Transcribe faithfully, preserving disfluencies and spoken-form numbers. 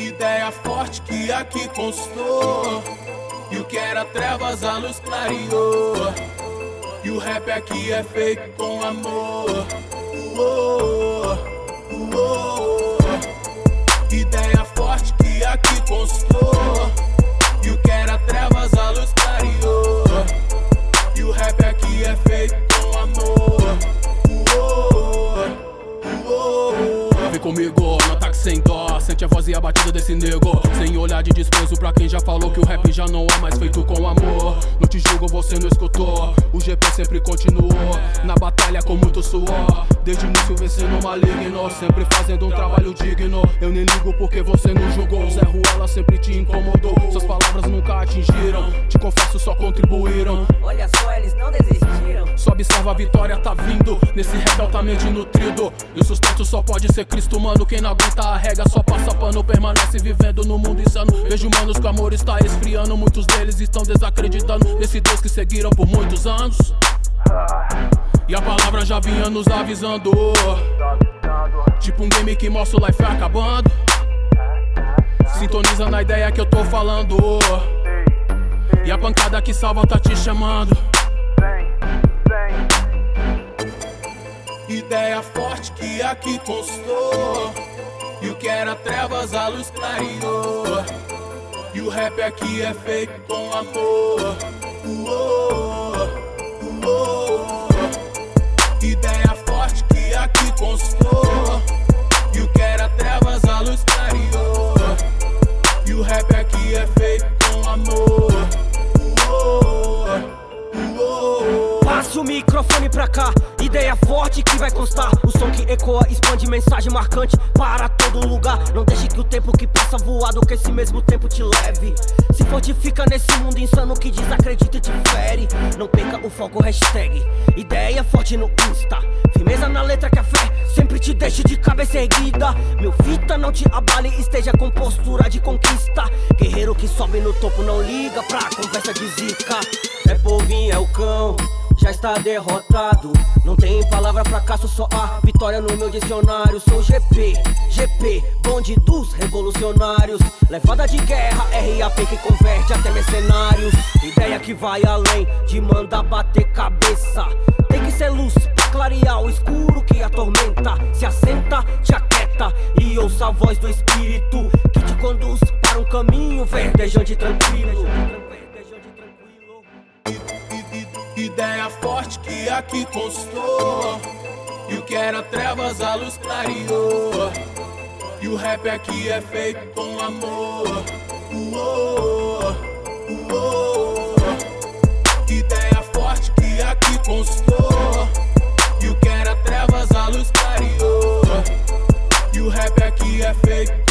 Ideia forte que aqui constou. E o que era trevas a luz clareou. E o rap aqui é feito com amor. Uou, uou. Ideia forte que aqui constou. E o que era trevas a luz clareou. E o rap aqui é feito com amor. Uou, uou. Vem comigo, no ataque sem dó. Sente a voz e a batida desse nego. Sem olhar de desprezo pra quem já falou que o rap já não é mais feito com amor. Não te julgo, você não escutou. O G P sempre continuou na batalha com muito suor. Desde o início vencendo maligno, sempre fazendo um trabalho digno. Eu nem ligo porque você não julgou. Zé Ruela sempre te incomodou. Suas palavras nunca atingiram. Te confesso, só contribuíram. Olha só, eles não desistiram. Só observa, a vitória tá vindo. Nesse rap altamente nutrido. E o sustento só pode ser Cristo, mano. Quem não aguenta a rega só passa pano. Permanece vivendo no mundo insano. Vejo manos que o amor está esfriando. Muitos deles estão desacreditando nesse Deus que seguiram por muitos anos. E a palavra já vinha nos avisando. Tipo um game que mostra o life acabando. Sintoniza na ideia que eu tô falando. E a pancada que salva tá te chamando. Ideia forte que aqui constou. E o que era trevas a luz clareou. E o rap aqui é feito com amor. Uou, uou. Ideia forte que aqui constou. E o que era trevas a luz clareou. E o rap aqui é feito com amor. Uou, uou. Passa o microfone pra cá, ideia forte que vai constar. O som que ecoa, expande mensagem marcante para todo lugar. Não deixe que o tempo que passa voado, que esse mesmo tempo te leve. Se fortifica nesse mundo insano que desacredita e te fere. Não perca o foco, hashtag ideia forte no Insta. Firmeza na letra que a fé sempre te deixe de cabeça erguida. Meu fita, não te abale, esteja com postura de conquista. Guerreiro que sobe no topo não liga pra conversa de zica. É povinho, é o cão, já está derrotado. Não tem palavra fracasso, só a vitória no meu dicionário. Sou G P, G P, bonde dos revolucionários. Levada de guerra, R A P que converte até mercenários. Ideia que vai além de mandar bater cabeça. Tem que ser luz pra clarear o escuro que atormenta. Se assenta, te aquieta e ouça a voz do espírito que te conduz para um caminho verdejante e tranquilo. Ideia forte que aqui constou. E o que era trevas a luz clareou. E o rap aqui é feito com amor. Uou, uou. Ideia forte que aqui constou. E o que era trevas a luz clareou. E o rap aqui é feito